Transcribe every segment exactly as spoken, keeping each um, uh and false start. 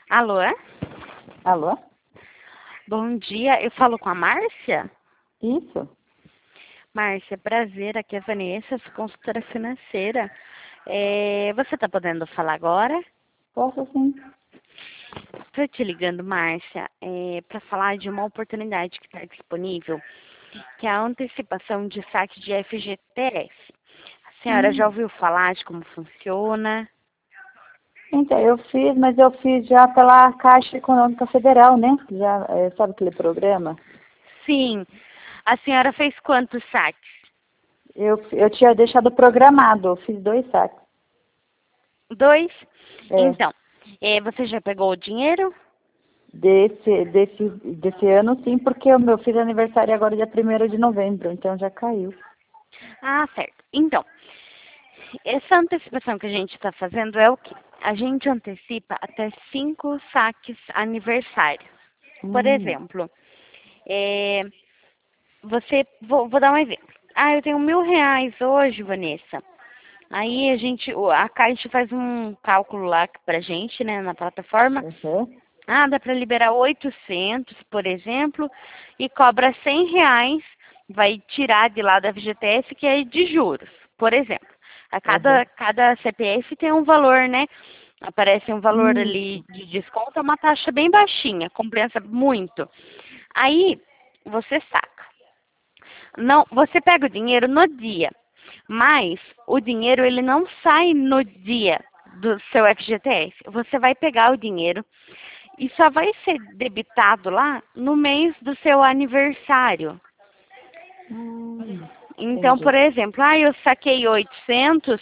Alô? Alô? Bom dia, eu falo com a Márcia? Isso? Márcia, prazer, aqui é a Vanessa, sou consultora financeira. É, você está podendo falar agora? Posso sim. Estou te ligando, Márcia, é, para falar de uma oportunidade que está disponível, que é a antecipação de saque de F G T S. A senhora já Hum. ouviu falar de como funciona? Então, eu fiz, mas eu fiz já pela Caixa Econômica Federal, né? Já, é, sabe aquele programa? Sim. A senhora fez quantos saques? Eu, eu tinha deixado programado, eu fiz dois saques. Dois? É, Então, é, você já pegou o dinheiro? desse, desse, desse ano sim, porque o meu fiz aniversário agora dia primeiro de novembro, então já caiu. Ah, certo. Então, essa antecipação que a gente está fazendo é o quê? A gente antecipa até cinco saques aniversário. Por Hum. exemplo, é, você, vou, vou dar um exemplo. Ah, eu tenho mil reais hoje, Vanessa. Aí a gente, o- a Caixa faz um cálculo lá pra gente, né, na plataforma. Uhum. Ah, dá para liberar oitocentos, por exemplo, e cobra cem reais, vai tirar de lá da F G T S, que é de juros, por exemplo. A Uhum. cada, cada C P F tem um valor, né? Aparece um valor ali Isso. de desconto, é uma taxa bem baixinha, compensa muito. Aí, você saca. Não, você pega o dinheiro no dia, mas o dinheiro ele não sai no dia do seu F G T S. Você vai pegar o dinheiro e só vai ser debitado lá no mês do seu aniversário. Hum. Então, Entendi. por exemplo, ah, eu saquei oitocentos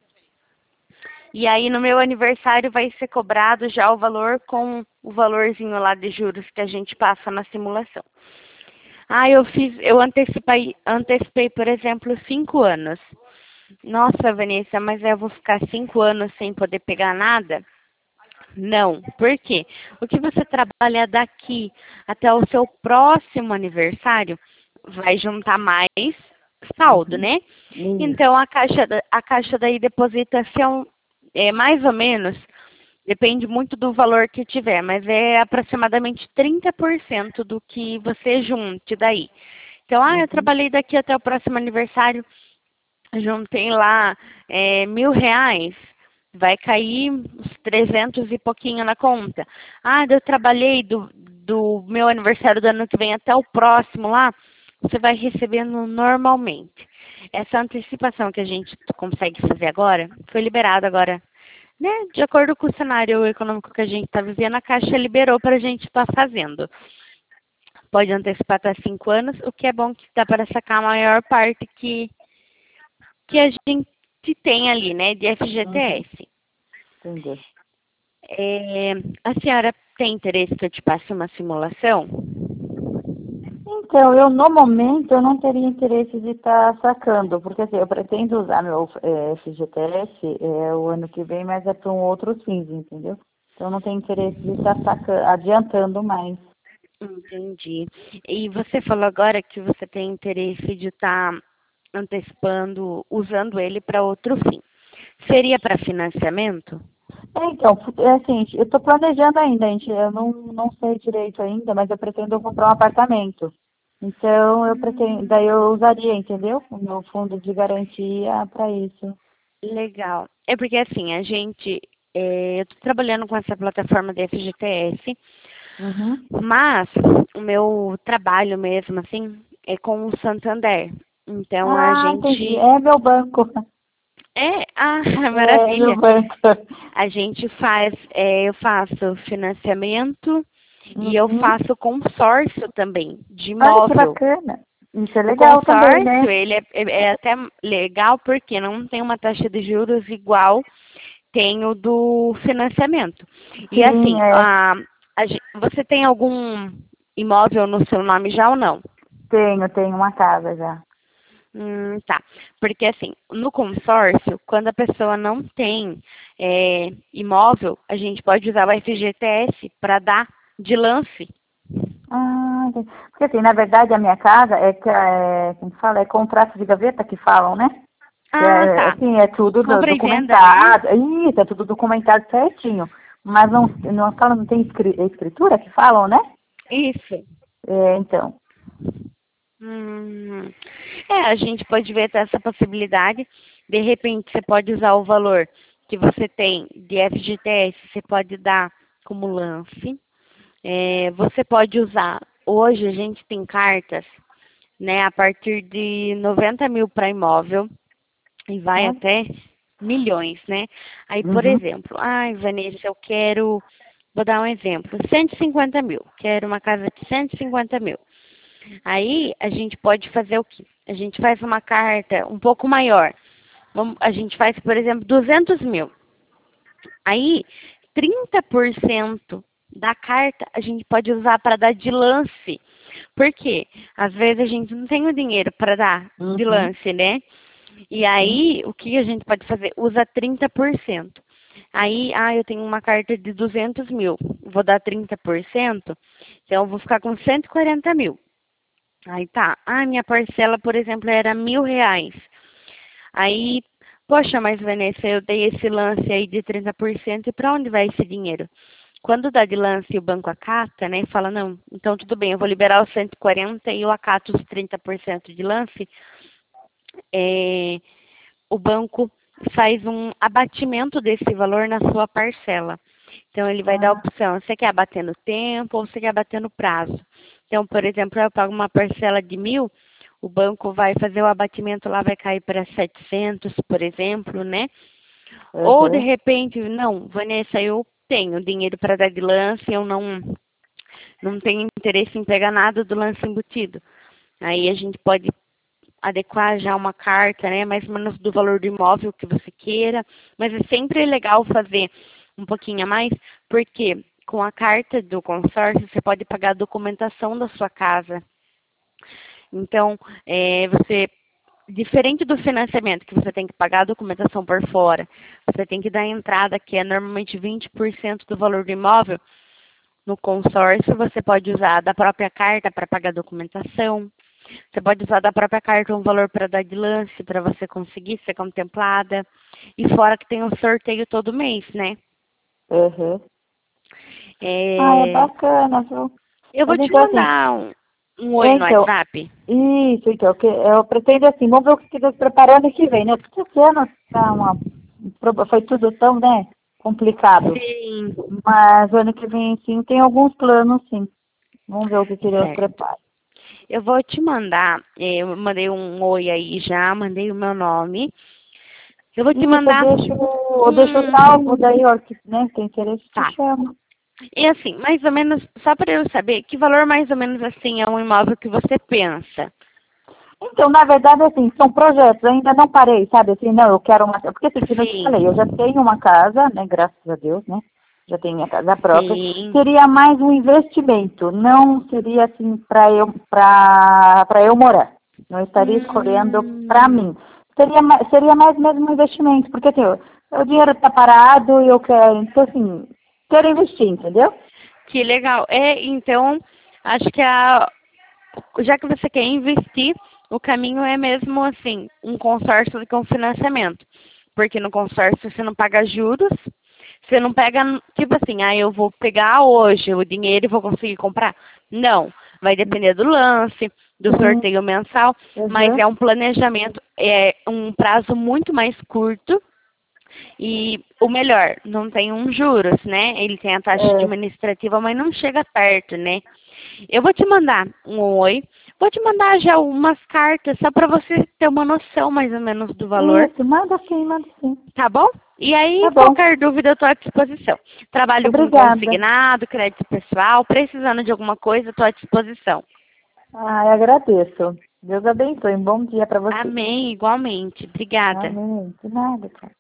e aí no meu aniversário vai ser cobrado já o valor com o valorzinho lá de juros que a gente passa na simulação. Ah, eu fiz, eu antecipei, antecipei, por exemplo, cinco anos. Nossa, Vanessa, mas eu vou ficar cinco anos sem poder pegar nada? Não. Por quê? O que você trabalhar daqui até o seu próximo aniversário vai juntar mais saldo, Uhum. né? Isso. Então a caixa, da- a caixa daí deposita se é, um, é mais ou menos, depende muito do valor que tiver, mas é aproximadamente trinta por cento do que você junte daí. Então, ah, eu Uhum. trabalhei daqui até o próximo aniversário, juntei lá é, mil reais, vai cair uns trezentos e pouquinho na conta. Ah, eu trabalhei do, do meu aniversário do ano que vem até o próximo lá, você vai recebendo normalmente. Essa antecipação que a gente consegue fazer agora, foi liberada agora, né? De acordo com o cenário econômico que a gente está vivendo, a Caixa liberou para a gente estar fazendo. Pode antecipar até cinco anos, o que é bom que dá para sacar a maior parte que que a gente tem ali, né, de Uhum. F G T S. Entendi. É, a senhora tem interesse que eu te passe uma simulação? Então, eu no momento eu não teria interesse de estar sacando, porque assim, eu pretendo usar meu é, F G T S é, o ano que vem, mas é para um outro fins, entendeu? Então eu não tenho interesse de estar sacando, adiantando mais. Entendi. E você falou agora que você tem interesse de estar antecipando, usando ele para outro fim. Seria para financiamento? É, então, fu- é assim, eu estou planejando ainda, gente, eu não, não sei direito ainda, mas eu pretendo comprar um apartamento. Então eu pretendo, daí eu usaria, entendeu? O meu fundo de garantia para isso. Legal. É porque assim, a gente, é, eu estou trabalhando com essa plataforma da F G T S, Uhum. mas o meu trabalho mesmo, assim, é com o Santander. Então a Ah, entendi. gente. É meu banco. É, ah, É meu maravilha. banco. A gente faz, é, eu faço financiamento e eu Uhum. faço consórcio também, de Olha que imóvel. bacana. Isso é O legal também, consórcio, né? ele é, é é até legal porque não tem uma taxa de juros igual tem o do financiamento. E Sim, assim, é. a, a gen- você tem algum imóvel no seu nome já ou não? Tenho, tenho uma casa já. Hum, tá. Porque assim, no consórcio, quando a pessoa não tem é, imóvel, a gente pode usar o F G T S para dar de lance. Ah, entendi. Porque assim, na verdade a minha casa é que é, como que fala, é contrato de gaveta que falam, né? Que Ah, é, tá. assim, é tudo do- Compra e venda, né? documentado. Isso, é tudo documentado certinho. Mas não, não, fala- não tem escri- escritura que falam, né? Isso. É, então. Hum. É, a gente pode ver essa possibilidade. De repente, você pode usar o valor que você tem de F G T S, você pode dar como lance. É, você pode usar, hoje a gente tem cartas, né, a partir de noventa mil para imóvel e vai Né? até milhões, né? Aí, por Uhum. exemplo, ai, Vanessa, eu quero, vou dar um exemplo, cento e cinquenta mil, quero uma casa de cento e cinquenta mil. Aí a gente pode fazer o quê? A gente faz uma carta um pouco maior. Vamos- A gente faz, por exemplo, duzentos mil. Aí, trinta por cento da carta a gente pode usar para dar de lance. Por quê? Às vezes a gente não tem o dinheiro para dar de Uhum. lance, né? E Sim. aí, o que a gente pode fazer? Usa trinta por cento. Aí, ah, eu tenho uma carta de duzentos mil, vou dar trinta por cento, então eu vou ficar com cento e quarenta mil. Aí tá, ah, minha parcela, por exemplo, era mil reais. Aí, poxa, mas Vanessa, eu dei esse lance aí de trinta por cento e para onde vai esse dinheiro? Quando dá de lance e o banco acata, né, fala, não, então tudo bem, eu vou liberar os cento e quarenta e eu acato os trinta por cento de lance, é, o banco faz um abatimento desse valor na sua parcela. Então, ele vai dar a Ah, opção, você quer abater no tempo ou você quer abater no prazo. Então, por exemplo, eu pago uma parcela de mil, o banco vai fazer o abatimento lá, vai cair para setecentos, por exemplo, né? Ou, de uhum. repente, não, Vanessa, eu tenho dinheiro para dar de lance, eu não, não tenho interesse em pegar nada do lance embutido. Aí a gente pode adequar já uma carta, né, mais ou menos do valor do imóvel que você queira, mas é sempre legal fazer um pouquinho a mais, porque com a carta do consórcio você pode pagar a documentação da sua casa. Então, é, você, diferente do financiamento, que você tem que pagar a documentação por fora, você tem que dar a entrada, que é normalmente vinte por cento do valor do imóvel, no consórcio você pode usar da própria carta para pagar a documentação. Você pode usar da própria carta um valor para dar de lance, para você conseguir ser contemplada. E fora que tem um sorteio todo mês, né? Uhum. Ah, é É, bacana, viu? eu vou Mas te então, assim, mandar um, um oi no então, WhatsApp. isso, então, que eu pretendo assim, vamos ver o que Deus preparou ano que vem, né? Porque esse ano tá uma, foi tudo tão, né, complicado. Sim, Mas o ano que vem, sim, tem alguns planos, sim. Vamos ver o que que Deus certo. prepara. Eu vou te mandar, é, eu mandei um oi aí já, mandei o meu nome. Eu vou te Isso, eu mandar deixo, eu deixo salvo, um. daí, ó, que, né, tem interesse, te Tá. chama. E assim, mais ou menos, só para eu saber, que valor mais ou menos assim é um imóvel que você pensa? Então, na verdade, assim, são projetos, eu ainda não parei, sabe, assim, não, eu quero uma, porque assim, como eu te Sim, falei, eu já tenho uma casa, né, graças a Deus, né, já tenho minha casa própria, sim. seria mais um investimento, não seria, assim, para eu, para para eu morar, não estaria escolhendo para Hum, mim, seria, ma- seria mais mesmo um investimento, porque, assim, o o dinheiro está parado e eu quero, então, assim, quero investir, entendeu? que legal. É, então, acho que a, já que você quer investir, o caminho é mesmo assim, um consórcio com financiamento. Porque no consórcio você não paga juros, você não pega, tipo assim, ah, eu vou pegar hoje o dinheiro e vou conseguir comprar. Não, vai depender do lance, do Sim, sorteio mensal, mas uhum, é um planejamento, é um prazo muito mais curto. E o melhor, não tem um juros, né? Ele tem a taxa é, administrativa, mas não chega perto, né? Eu vou te mandar um oi. Vou te mandar já umas cartas, só para você ter uma noção mais ou menos do valor, isso, manda sim, manda sim, tá bom? E aí, tá bom, qualquer dúvida, eu estou à disposição. Trabalho com obrigada. consignado, crédito pessoal, precisando de alguma coisa, estou à disposição. Ah, eu agradeço. Deus abençoe. Um bom dia para você. Amém, igualmente. Obrigada. Amém. De nada, tchau.